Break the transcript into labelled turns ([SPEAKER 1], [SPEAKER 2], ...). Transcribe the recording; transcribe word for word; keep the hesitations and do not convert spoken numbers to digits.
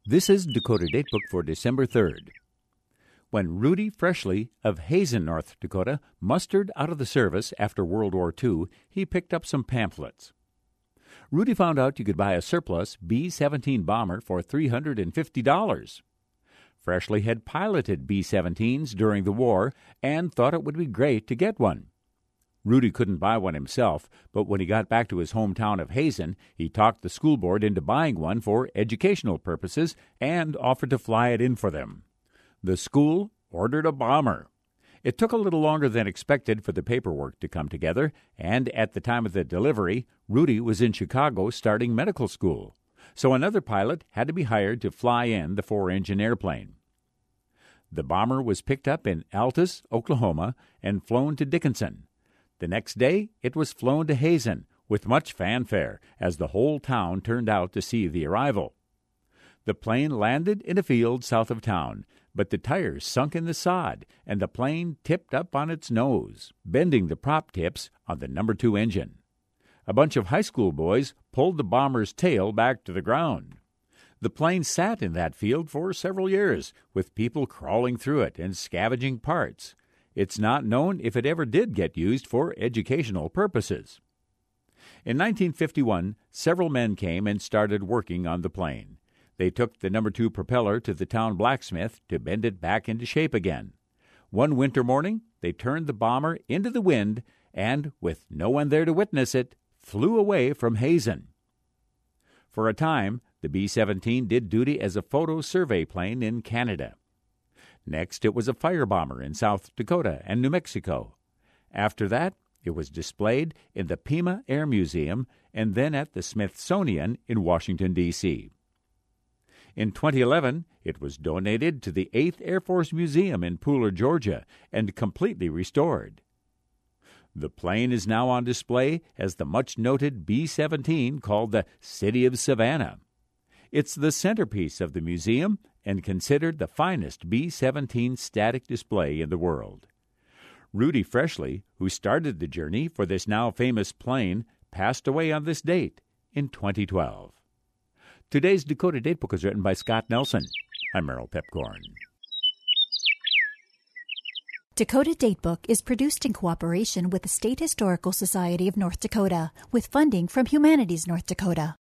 [SPEAKER 1] This is Dakota Datebook for December third. When Rudy Freshley of Hazen, North Dakota, mustered out of the service after World War Two, he picked up some pamphlets. Rudy found out you could buy a surplus B seventeen bomber for three hundred fifty dollars. Freshley had piloted B seventeens during the war and thought it would be great to get one. Rudy couldn't buy one himself, but when he got back to his hometown of Hazen, he talked the school board into buying one for educational purposes and offered to fly it in for them. The school ordered a bomber. It took a little longer than expected for the paperwork to come together, and at the time of the delivery, Rudy was in Chicago starting medical school, so another pilot had to be hired to fly in the four-engine airplane. The bomber was picked up in Altus, Oklahoma, and flown to Dickinson. The next day, it was flown to Hazen, with much fanfare, as the whole town turned out to see the arrival. The plane landed in a field south of town, but the tires sunk in the sod, and the plane tipped up on its nose, bending the prop tips on the number two engine. A bunch of high school boys pulled the bomber's tail back to the ground. The plane sat in that field for several years, with people crawling through it and scavenging parts. It's not known if it ever did get used for educational purposes. In nineteen fifty-one, several men came and started working on the plane. They took the number two propeller to the town blacksmith to bend it back into shape again. One winter morning, they turned the bomber into the wind and, with no one there to witness it, flew away from Hazen. For a time, the B seventeen did duty as a photo survey plane in Canada. Next, it was a firebomber in South Dakota and New Mexico. After that, it was displayed in the Pima Air Museum and then at the Smithsonian in Washington, D C In twenty eleven, it was donated to the eighth Air Force Museum in Pooler, Georgia, and completely restored. The plane is now on display as the much-noted B seventeen called the City of Savannah. It's the centerpiece of the museum and considered the finest B seventeen static display in the world. Rudy Freshley, who started the journey for this now famous plane, passed away on this date in twenty twelve. Today's Dakota Datebook is written by Scott Nelson. I'm Merrill Pepcorn.
[SPEAKER 2] Dakota Datebook is produced in cooperation with the State Historical Society of North Dakota, with funding from Humanities North Dakota.